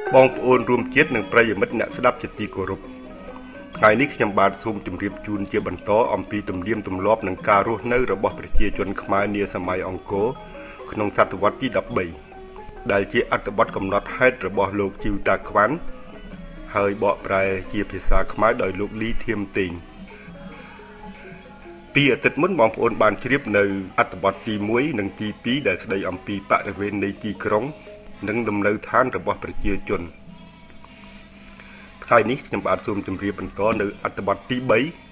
បងប្អូនរួមជាតិនិងប្រិយមិត្តអ្នកស្ដាប់ជាទីគោរពថ្ងៃនេះខ្ញុំបាទសូមជម្រាបជូនជាបន្តអំពីទំនៀមទម្លាប់និងការរស់នៅរបស់ប្រជាជនខ្មែរនាសម័យអង្គរក្នុងសតវត្សទី13ដែលជាអត្ថបទកំណត់ហេតុរបស់លោកជីវតាក្វាន់ហើយបកប្រែជាភាសាខ្មែរដោយលោកលីធៀមតេងពីអាទិត្យមុនបងប្អូនបានជ្រាបនៅអត្ថបទទី1និងទី2ដែលស្ដីអំពីបរិវេណនៃទីក្រុងនិងលំនៅឋានរបស់ប្រជាជនថ្ងៃនេះខ្ញុំបាទសូមជម្រាបបន្តនៅអត្ថបទទី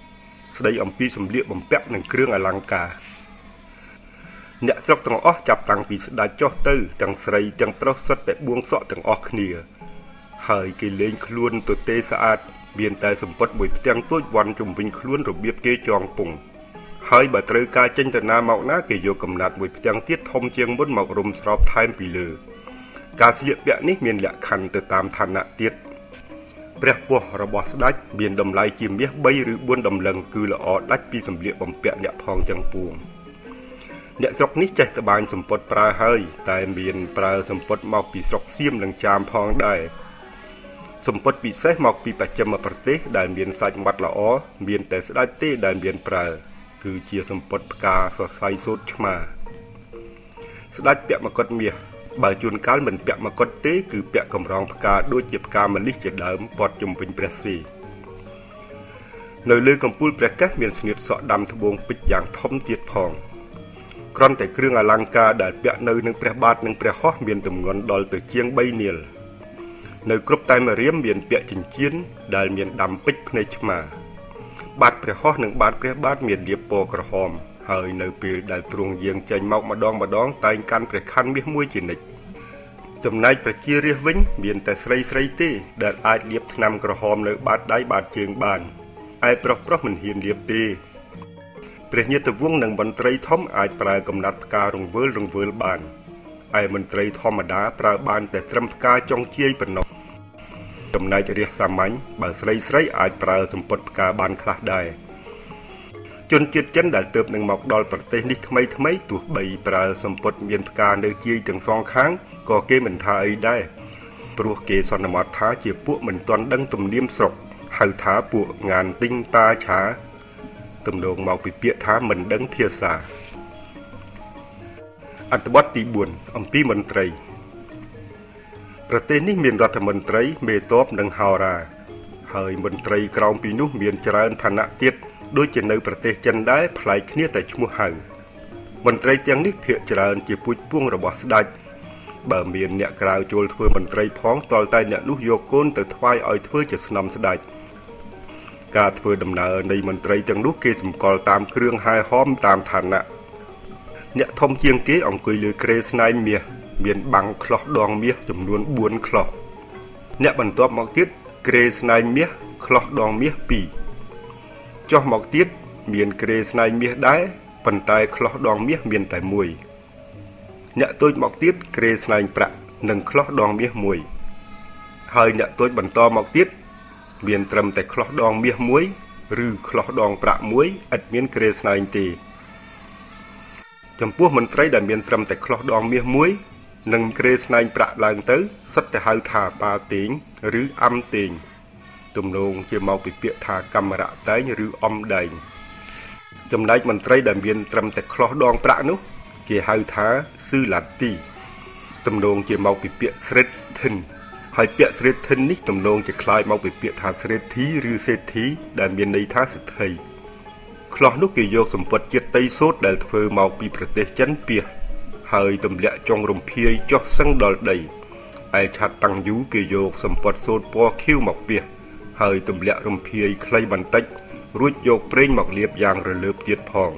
3ស្ដីអំពីសម្លៀកបំពាក់និងគ្រឿងអលង្ការអ្នកស្រុកទាំងអស់ចាប់តាំងពីស្ដេចចុះទៅទាំងស្រីទាំងប្រុសសុទ្ធតែបួងសក់ទាំងអស់គ្នាហើយគេលេងខ្លួនទទេស្អាតមានតែសម្ពត់មួយផ្ទាំងតូចវ៉ាន់ជុំវិញខ្លួនរបៀបគេចងពងហើយបើត្រូវការចេញទៅណាមកណាគេយកកំណាត់មួយផ្ទាំងទៀតធំជាងមុនមករុំស្របថែមពីលើការស្លៀកពាក់នេះមានលក្ខខណ្ឌទៅតាមឋានៈទៀតព្រះពស្ត្ររបស់ស្ដេចមានតម្លៃជាមាស3ឬ4តម្លឹងគឺល្អដាច់ពីសម្លៀកបំពាក់អ្នកផងទាំងពួងអ្នកស្រុកនេះចេះត្បាញសម្ពត់ប្រើហើយតែមានប្រើសម្ពត់មកពីស្រុកសៀមនិងចាមផងដែរសម្ពត់ពិសេសមកពីបស្ចិមប្រទេសដែលមានសាច់ម៉ាត់ល្អមានតែស្ដេចទេដែលមានប្រើគឺជាសម្ពត់ផ្កាសរសៃសូត្រឆ្មាស្ដេចពាក់មកុដមាសបើជួនកាលមិនពាក់មកុដទេគឺពាក់កម្រងផ្កាដូចជាផ្កាម្លិះជាដើមព័ទ្ធជុំវិញព្រះសិរនៅលើកំពូលព្រះកេសមានស្នៀតសក់ដាំត្បូងពេជ្រយ៉ាងធំទៀតផងគ្រាន់តែគ្រឿងអលង្ការដែលពាក់នៅនឹងព្រះបាទនិងព្រះហស្ថមានទម្ងន់ដល់ទៅជាង3នាឡនៅគ្រប់តែម្រាមមានពាក់ចិញ្ចៀនដែលមានដាំពេជ្រភ្នែកឆ្មាបាតព្រះហស្ថនិងបាតព្រះបាទមានលាបពណ៌ក្រហមហើយនៅពេលដែលទ្រង់យាងចេញមកម្ដងតែងកាន់ព្រះខ័នមាសមួយជានិច្ចចំណែកប្រជារាស្ត្រវិញមានតែស្រីទេដែលអាចលាបថ្នាំក្រហមនៅបាតដៃបាតជើងបានឯប្រុសមិនហ៊ានលាបទេព្រះញាតិវង្សនិងមន្ត្រីធំអាចប្រើកំណាត់ផ្ការង្វើលបានឯមន្ត្រីធម្មតាប្រើបានតែត្រឹមផ្កាចុងជាយប៉ុណ្ណោះចំណែករាស្ត្រសាមញ្ញបើស្រីអាចប្រើសម្ពត់ផ្កាបានខ្លះដែរជនជាតិចិនដែលទើបនឹងមកដល់ប្រទេសនេះថ្មីទោះបីប្រើសម្ពត់មានផ្កានៅជាយទាំងសងខាងក៏គេមិនថាអីដែរព្រោះគេសន្មតថាជាពួកមិនទាន់ដឹងទំនៀមស្រុកហៅថាពួកងានទិញតាឆាទំនងមកពីពាក្យថាមិនដឹងភាសាអត្ថបទទី4អំពីមន្ត្រីប្រទេសនេះមានរដ្ឋមន្ត្រីមេតបនិងហោរាហើយមន្ត្រីក្រោមពីនោះមានច្រើនឋានៈទៀតដូចជានៅប្រទេសចិនដែរប្លែកគ្នាតែឈ្មោះហៅមន្ត្រីទាំងនេះភាគច្រើនជាពូជពងរបស់ស្ដេចបើមានអ្នកក្រៅចូលធ្វើមន្ត្រីផងតលតែអ្នកនោះយកកូនទៅថ្វាយឲ្យធ្វើជាស្នំស្ដេចការធ្វើដំណើរនៃមន្ត្រីទាំងនោះគេសម្គាល់តាមគ្រឿងហែហមតាមឋានៈអ្នកធំជាងគេអង្គុយលើគ្រែស្នែងមាសមានបាំងខ្លោះដងមាសចំនួន4ខ្លោះអ្នកបន្ទាប់មកទៀតគ្រែស្នែងមាសខ្លោះដងមាស2ចុះមកទៀតមានគ្រែស្នែងមាសដែរប៉ុន្តែខ្លោះដងមាសមានតែ1អ្នកតូចមកទៀតគ្រែស្នែងប្រាក់និងខ្លោះដងមាស1ហើយអ្នកតូចបន្តមកទៀតមានត្រឹមតែខ្លោះដងមាស1ឬខ្លោះដងប្រាក់1ឥតមានគ្រែស្នែងទេចំពោះមន្ត្រីដែលមានត្រឹមតែខ្លោះដងមាស1និងគ្រែស្នែងប្រាក់ឡើងទៅសុទ្ធតែហៅថាប៉ាតេងឬអំតេងទំនងជាមកពីពាក្យថាកាមរៈតែងឬអំដែងចំណែកមន្ត្រីដែលមានត្រឹមតែខ្លោះដងប្រាក់នោះគេហៅថាស៊ឺឡាទីទំនងជាមកពីពាក្យស្រេតធិនហើយពាក្យស្រេតធិននេះទំនងជាคล้ายមកពីពាក្យថាស្រេតធីឬសេដ្ឋីដែលមានន័យថាសេដ្ឋីខ្លោះនោះគេយកសម្ពត់ជាតិតីសូត្រដែលធ្វើមកពីប្រទេសចិនពាសហើយទម្លាក់ចុងរំភាយចុះសឹងដល់ដីឯឆាត់តាំងយូគេយកសម្ពត់សូត្រពណ៌ខៀវមកពាសហើយទម្លាក់រំភាយខ្លីបន្តិចរួចយកប្រេងមកលាបយ៉ាងរលើបទៀតផង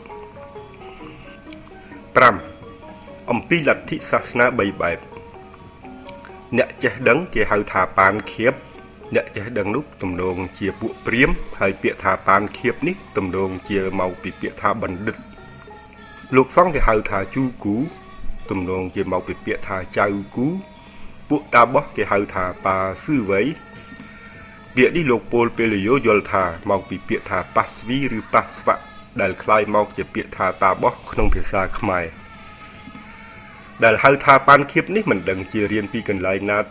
5អំពីលទ្ធិសាសនា3បែបអ្នកចេះដឹងគេហៅថាប៉ានខៀបអ្នកចេះដឹងនោះទំនងជាពួកព្រាហ្មណ៍ហើយពាក្យថាប៉ានខៀបនេះទំនងជាមកពីពាក្យថាបណ្ឌិតលោកសង្ឃគេហៅថាជូគូទំនងជាមកពីពាក្យថាចៅគូពួកតាបោះគេហៅថាប៉ាស៊ឺវៃពាក្យនេះលោកពលពេលយោយល់ថាមកពីពាក្យថាប៉ាស្វីឬប៉ាស្វៈដែលคล้ายមកជាពាក្យថាតាបោះក្នុងភាសាខ្មែរដែលហៅថាប៉ានខៀបនេះមិនដឹងជារៀនពីកន្លែងណាទេ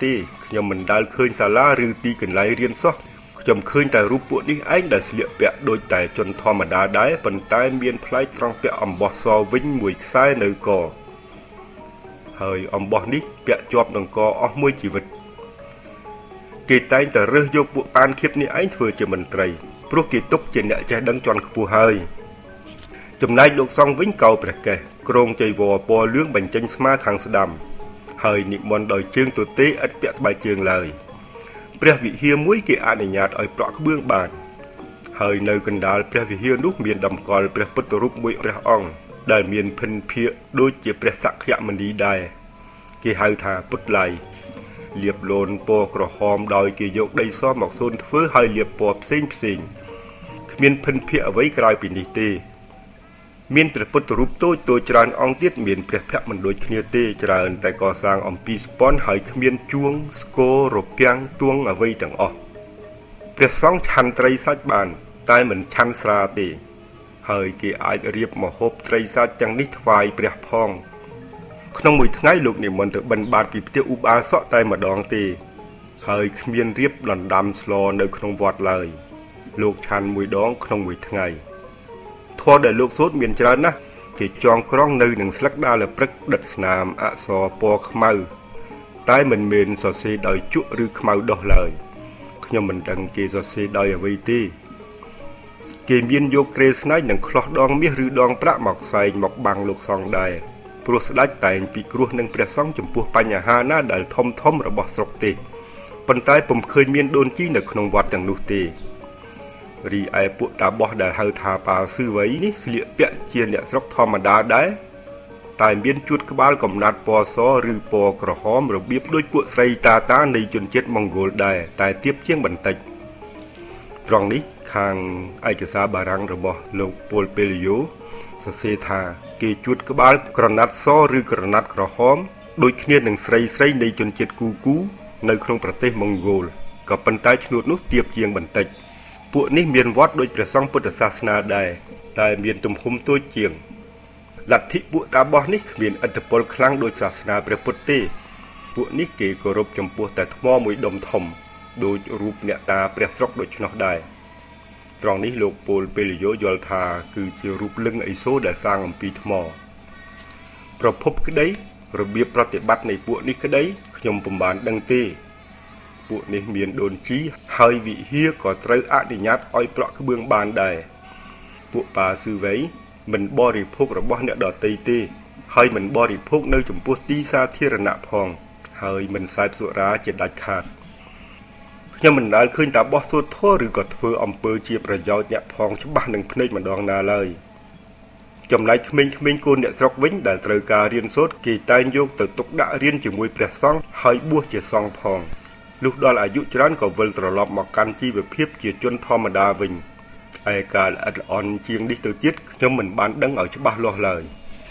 ខ្ញុំមិនដែលឃើញសាលាឬទីកន្លែងរៀនសោះខ្ញុំឃើញតែរូបពួកនេះឯងដែលស្លៀកពាក់ដូចតែជនធម្មតាដែរប៉ុន្តែមានប្លែកត្រង់ពាក់អំបោះសវិញមួយខ្សែនៅកហើយអំបោះនេះពាក់ជាប់នឹងកអស់មួយជីវិតគេតែងតែរើសយកពួកអានខៀបនេះឯងធ្វើជាមន្ត្រីព្រោះគេទុកជាអ្នកចេះដឹងជាន់ខ្ពស់ហើយចំណែកលោកសង្ឃវិញកោព្រះកេសក្រងចីវរពណ៌លឿងបញ្ចេញស្មាខាងស្ដាំហើយនិមន្តដោយជើងទទេឥតពាក់ក្បែរជើងឡើយព្រះវិហារមួយគេអនុញ្ញាតឲ្យប្រក់ក្បឿងបានហើយនៅកណ្ដាលព្រះវិហារនោះមានតម្កល់ព្រះពុទ្ធរូបមួយព្រះអង្គដែលមានភិនភាគដូចជាព្រះសក្យមុនីដែរគេហៅថាពុទ្ធឡៃលាបលូនពណ៌ក្រហមដោយគេយកដីសមកសូនធ្វើហើយលាបពណ៌ផ្សេងគ្មានភិនភាគអ្វីក្រៅពីនេះទេមានព្រះពុទ្ធរូបតូចច្រើនអង្គទៀតមានព្រះភ័ក្ត្រមិនដូចគ្នាទេច្រើនតែកសាងអំពីស្ពាន់ហើយគ្មានជួងស្គររពាំងទួងអ្វីទាំងអស់ព្រះសង្ឃឆាន់ត្រីសាច់បានតែមិនឆាន់ស្រាទេហើយគេអាចរៀបម្ហូបត្រីសាច់ទាំងនេះថ្វាយព្រះផងក្នុងមួយថ្ងៃលោកនិមន្តទៅបិណ្ឌបាតពីផ្ទះឧបាសកតែម្ដងទេហើយគ្មានរៀបដណ្ដើមស្លនៅក្នុងវត្តឡើយលោកឆាន់មួយដងក្នុងមួយថ្ងៃធម៌ដែលលោកសូត្រមានច្រើនណាស់គេចងក្រងនៅនឹងស្លឹកដាលព្រឹកដិតស្នាមអក្សរពណ៌ខ្មៅតែមិនមែនសរសេរដោយជក់ឬខ្មៅដោះឡើយខ្ញុំមិនដឹងគេសរសេរដោយអ្វីទេគេមានយកក្រេស្នែកនិងខ្លោះដងមាសឬដងប្រាក់មកខ្សែងមកបាំងលោកសង្ឃដែរព្រោះស្ដេចតែងពិគ្រោះនឹងព្រះសង្ឃចំពោះបញ្ហាណាដែលធំរបស់ស្រុកទេប៉ុន្តែពុំឃើញមានដូនជីនៅក្នុងវត្តទាំងនោះទេរីឯពួកតាបោះដែលហៅថាប៉ាស៊ឺវៃនេះស្លៀកពាក់ជាអ្នកស្រុកធម្មតាដែរតែមានជួតក្បាលកំណាត់ពណ៌សឬពណ៌ក្រហមរបៀបដូចពួកស្រីតានៃជនជាតិម៉ុងហ្គោលដែរតែទាបជាងបន្តិចត្រង់នេះខាងឯកសារបារាំងរបស់លោកប៉ូលពេលីយ៉ូសរសេរថាគេជួតក្បាលក្រណាត់សឬក្រណាត់ក្រហមដូចគ្នានឹងស្រីនៃជនជាតិគូនៅក្នុងប្រទេសម៉ុងហ្គោលក៏ប៉ុន្តែឈ្នួតនោះទាបជាងបន្តិចពួកនេះមានវត្តដូចព្រះសង្ឃពុទ្ធសាសនាដែរតែមានទំហំតូចជាងលទ្ធិពួកតាបោះនេះគ្មានឥទ្ធិពលខ្លាំងដូចសាសនាព្រះពុទ្ធទេពួកនេះគេគោរពចំពោះតែថ្មមួយដុំធំដូចរូបអ្នកតាព្រះស្រុកដូច្នោះដែរត្រង់នេះលោកប៉ូលពេលីយ៉ូយល់ថាគឺជារូបលិង្គឥសូរដែលសាងអំពីថ្មប្រភពក្តីរបៀបប្រតិបត្តិនៃពួកនេះក្តីខ្ញុំពុំបានដឹងទេពួកនេះមានដូនជីហើយវិហារក៏ត្រូវអនុញ្ញាតឲ្យប្រក់ក្បឿងបានដែរពួកប៉ាស៊ឺវៃមិនបរិភោគរបស់អ្នកដទៃទេហើយមិនបរិភោគនៅចំពោះទីសាធារណៈផងហើយមិនសេពសុរាជាដាច់ខាតខ្ញុំមិនដែលឃើញតាបោះសូត្រធម៌ឬក៏ធ្វើអំពើជាប្រយោជន៍អ្នកផងច្បាស់នឹងភ្នែកម្ដងណាឡើយចំណែកក្មេងៗកូនអ្នកស្រុកវិញដែលត្រូវការរៀនសូត្រគេតែងយកទៅទុកដាក់រៀនជាមួយព្រះសង្ឃហើយបួសជាសង្ឃផងលុះដល់អាយុច្រើនក៏វិលត្រឡប់មកកាន់ជីវភាពជាជនធម្មតាវិញឯការល្អិតល្អន់ជាងនេះទៅទៀតខ្ញុំមិនបានដឹងឲ្យច្បាស់លាស់ឡើយ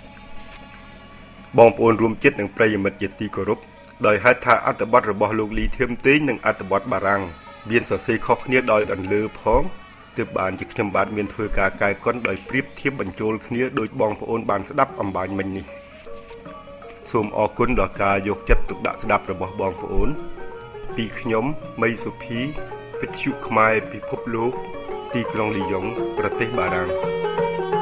បងប្អូនរួមចិត្តនិងប្រិយមិត្តជាទីគោរពដោយហេតុថាអត្ថបទរបស់លោកលីធៀមតេងនិងអត្ថបទបារាំងមានសរសេរខុសគ្នាដោយអន្លើផងទើបបានជាខ្ញុំបាទមានធ្វើការកែកុនដោយប្រៀបធៀបបញ្ចូលគ្នាដោយបងប្អូនបានស្ដាប់អំបញ្ញមិញនេះសូមអរគុណដល់ការយកចិត្តទុកដាក់ស្ដាប់របស់បងប្អូនពីខ្ញុំមីសុភីវិទ្យុខ្មែរពិភពលោកទីក្រុងលីយ៉ុងប្រទេសបារាំង